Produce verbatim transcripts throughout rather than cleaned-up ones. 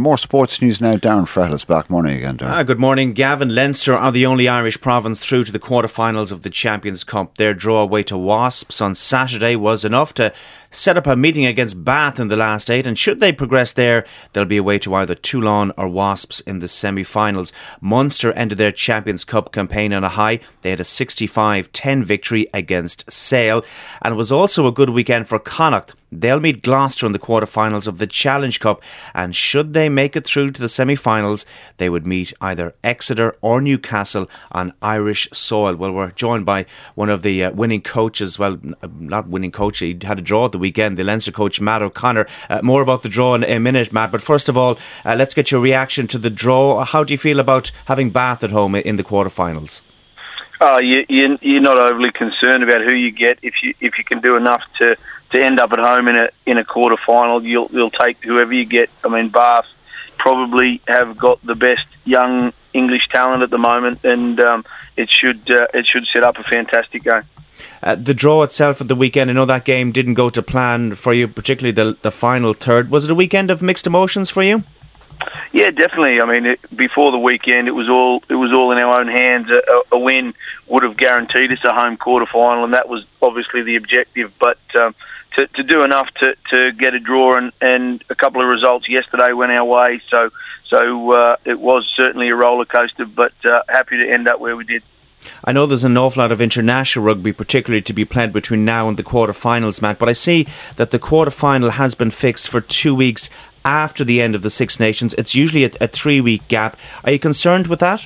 More sports news now. Darren Frettles back. Morning again, Darren. Ah, good morning, Gavin. Leinster are the only Irish province through to the quarterfinals of the Champions Cup. Their draw away to Wasps on Saturday was enough to set up a meeting against Bath in the last eight, and should they progress there, they'll be away to either Toulon or Wasps in the semi-finals. Munster ended their Champions Cup campaign on a high. They had a sixty-five ten victory against Sale, and it was also a good weekend for Connacht. They'll meet Gloucester in the quarterfinals of the Challenge Cup, and should they make it through to the semi-finals, they would meet either Exeter or Newcastle on Irish soil. Well, we're joined by one of the uh, winning coaches, well, not winning coach, he had a draw at the weekend, the Leinster coach Matt O'Connor. Uh, more about the draw in a minute, Matt, but first of all, uh, let's get your reaction to the draw. How do you feel about having Bath at home in the quarterfinals? Oh, you, you, you're not overly concerned about who you get. If you if you can do enough to, to end up at home in a in a quarter final, you'll you'll take whoever you get. I mean, Bath probably have got the best young English talent at the moment, and um, it should uh, it should set up a fantastic game. Uh, the draw itself at the weekend, I know that game didn't go to plan for you, particularly the the final third. Was it a weekend of mixed emotions for you? Yeah, definitely. I mean, it, before the weekend, it was all it was all in our own hands. A, a win would have guaranteed us a home quarter final, and that was obviously the objective. But um, to, to do enough to, to get a draw and, and a couple of results yesterday went our way. So so uh, it was certainly a roller coaster, but uh, happy to end up where we did. I know there's an awful lot of international rugby, particularly to be played between now and the quarterfinals, Matt, but I see that the quarterfinal has been fixed for two weeks after the end of the Six Nations. It's usually a, a three-week gap. Are you concerned with that?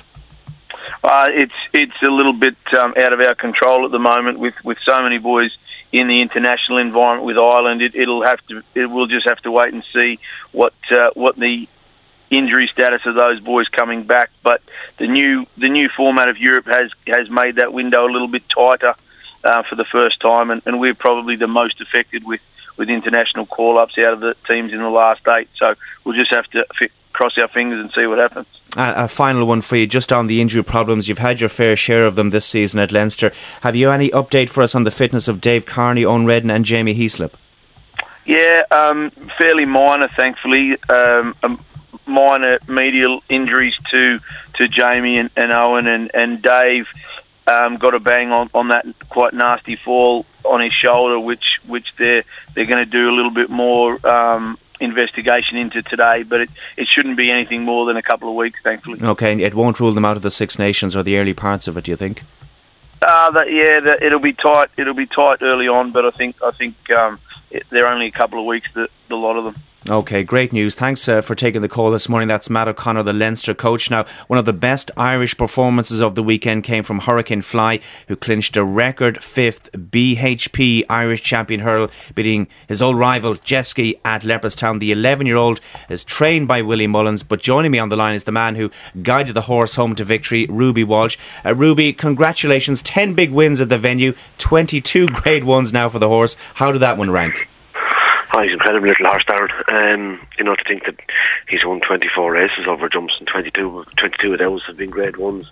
Uh, it's it's a little bit um, out of our control at the moment with, with so many boys in the international environment with Ireland. It, it'll have to. It, we'll just have to wait and see what uh, what the injury status of those boys coming back. But the new the new format of Europe has has made that window a little bit tighter uh, for the first time, and, and we're probably the most affected with. with international call-ups out of the teams in the last eight. So we'll just have to f- cross our fingers and see what happens. Uh, a final one for you, just on the injury problems. You've had your fair share of them this season at Leinster. Have you any update for us on the fitness of Dave Carney, Owen Redden and Jamie Heaslip? Yeah, um, fairly minor, thankfully. Um, um, minor medial injuries to to Jamie and, and Owen and, and Dave. Um, got a bang on, on that quite nasty fall on his shoulder, which which they're they're going to do a little bit more um, investigation into today. But it, it shouldn't be anything more than a couple of weeks, thankfully. Okay, and it won't rule them out of the Six Nations or the early parts of it, do you think? Uh, that, yeah, that, it'll be tight. It'll be tight early on, but I think I think um, it, they're only a couple of weeks. The, the lot of them. Okay, great news. Thanks uh, for taking the call this morning. That's Matt O'Connor, the Leinster coach. Now, one of the best Irish performances of the weekend came from Hurricane Fly, who clinched a record fifth B H P Irish champion hurl, beating his old rival Jetski at Leopardstown. The eleven-year-old is trained by Willie Mullins, but joining me on the line is the man who guided the horse home to victory, Ruby Walsh. Uh, Ruby, congratulations. ten big wins at the venue, twenty-two grade ones now for the horse. How did that one rank? Oh, he's an incredible little horse, Darren. Um, you know, to think that he's won twenty-four races over jumps, and twenty-two, twenty-two of those have been grade ones.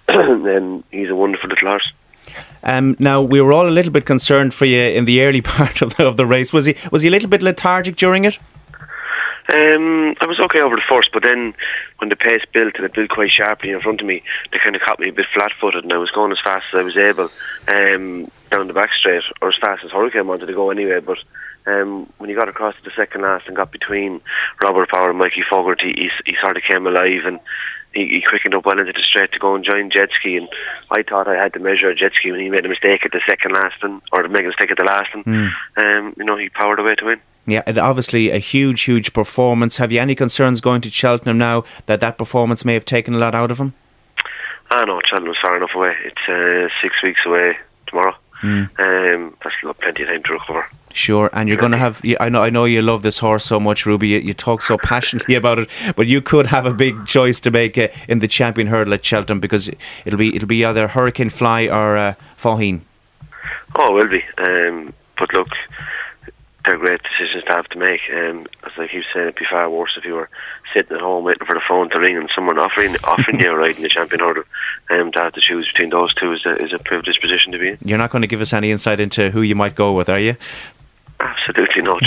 And he's a wonderful little horse. Um, now, we were all a little bit concerned for you in the early part of the, of the race. Was he was he a little bit lethargic during it? Um, I was okay over the first, but then when the pace built and it built quite sharply in front of me, they kind of caught me a bit flat-footed, and I was going as fast as I was able um, down the back straight, or as fast as Hurricane wanted to go anyway. But um, when he got across to the second last and got between Robert Power and Mikey Fogarty, he, he sort of came alive, and he, he quickened up well into the straight to go and join Jetski. And I thought I had to measure Jetski when he made a mistake at the second last, and, or made a mistake at the last, and mm. um, you know, he powered away to win. Yeah, and obviously a huge, huge performance. Have you any concerns going to Cheltenham now that that performance may have taken a lot out of him? Ah, no, Cheltenham's far enough away. It's uh, six weeks away tomorrow. Mm. Um, that's plenty of time to recover. Sure, and you're going to have. I know, I know you love this horse so much, Ruby. You, you talk so passionately about it, but you could have a big choice to make uh, in the champion hurdle at Cheltenham, because it'll be it'll be either Hurricane Fly or uh, Faugheen. Oh, it will be. Um, but look, they're great decisions to have to make. Um, as I keep saying, it'd be far worse if you were sitting at home waiting for the phone to ring and someone offering offering you a ride in the champion hurdle. Um, to have to choose between those two is a, is a privileged position to be in. You're not going to give us any insight into who you might go with, are you? absolutely no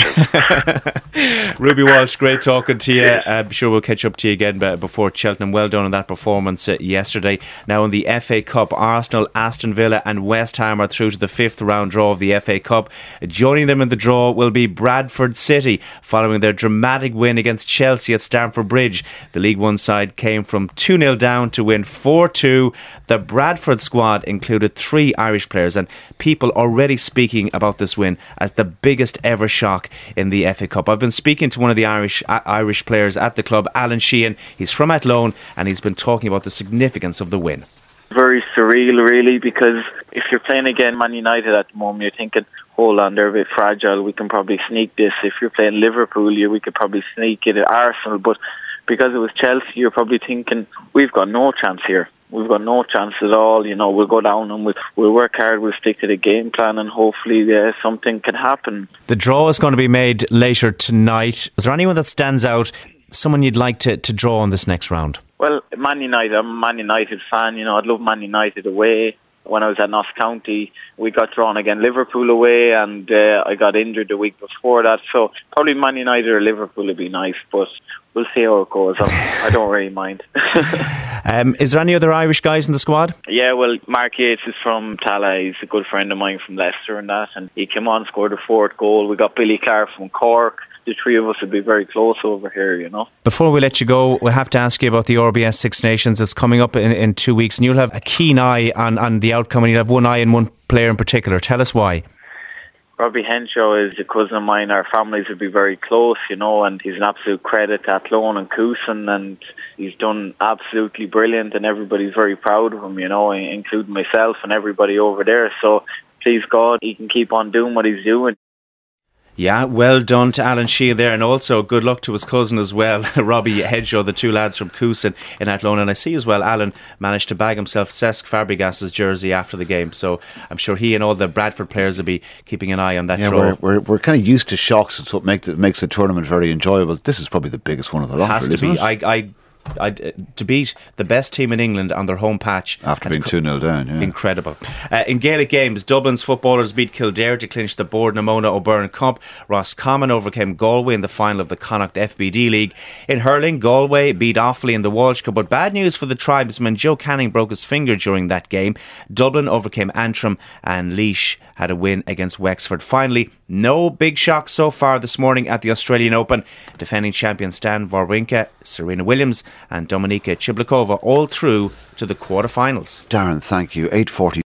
chance. Ruby Walsh, great talking to you. Yes. I'm sure we'll catch up to you again before Cheltenham. Well done on that performance uh, yesterday. Now in the F A Cup, Arsenal, Aston Villa and West Ham are through to the fifth round draw of the F A Cup. Joining them in the draw will be Bradford City, following their dramatic win against Chelsea at Stamford Bridge. The League One side came from two nil down to win four two. The Bradford squad included three Irish players, and people already speaking about this win as the biggest ever shock in the F A Cup. I've been speaking to one of the Irish uh, Irish players at the club, Alan Sheehan. He's from Athlone, and he's been talking about the significance of the win. Very surreal, really, because if you're playing again Man United at the moment, you're thinking, hold on, they're a bit fragile, we can probably sneak this. If you're playing Liverpool, you, we could probably sneak it at Arsenal, but because it was Chelsea, you're probably thinking, we've got no chance here. We've got no chance at all. You know, we'll go down and we'll, we'll work hard, we'll stick to the game plan, and hopefully uh, something can happen. The draw is going to be made later tonight. Is there anyone that stands out, someone you'd like to, to draw on this next round? Well, Man United, I'm a Man United fan. You know, I'd love Man United away. When I was at Notts County, we got drawn again Liverpool away, and uh, I got injured the week before that. So probably Man United or Liverpool would be nice, but we'll see how it goes. I don't really mind. um, is there any other Irish guys in the squad? Yeah, well, Mark Yates is from Tala. He's a good friend of mine from Leicester and that, and he came on, scored a fourth goal. We got Billy Clark from Cork. The three of us would be very close over here, you know. Before we let you go, we'll have to ask you about the R B S Six Nations. It's coming up in, in two weeks, and you'll have a keen eye on, on the outcome, and you'll have one eye on one player in particular. Tell us why. Robbie Henshaw is a cousin of mine. Our families would be very close, you know, and he's an absolute credit to Athlone and Coosan, and he's done absolutely brilliant, and everybody's very proud of him, you know, including myself and everybody over there. So, please God, he can keep on doing what he's doing. Yeah, well done to Alan Sheehan there, and also good luck to his cousin as well, Robbie Henshaw, the two lads from Coosan in Athlone. And I see as well Alan managed to bag himself Cesc Fabregas's jersey after the game, so I'm sure he and all the Bradford players will be keeping an eye on that yeah, draw. We're, we're, we're kind of used to shocks, and so it makes, it makes the tournament very enjoyable. This is probably the biggest one of the lot. It has really, to be. I, I I, to beat the best team in England on their home patch after being two nil down, yeah. Incredible. Uh, in Gaelic games, Dublin's footballers beat Kildare to clinch the Board Namona O'Byrne Cup. Roscommon overcame Galway in the final of the Connacht F B D League. In hurling, Galway beat Offaly in the Walsh Cup, but bad news for the tribesman. Joe Canning broke his finger during that game. Dublin overcame Antrim, and Laois had a win against Wexford. Finally, no big shocks so far this morning at the Australian Open. Defending champion Stan Wawrinka, Serena Williams and Dominika Cibulkova all through to the quarterfinals. Darren, thank you. eight forty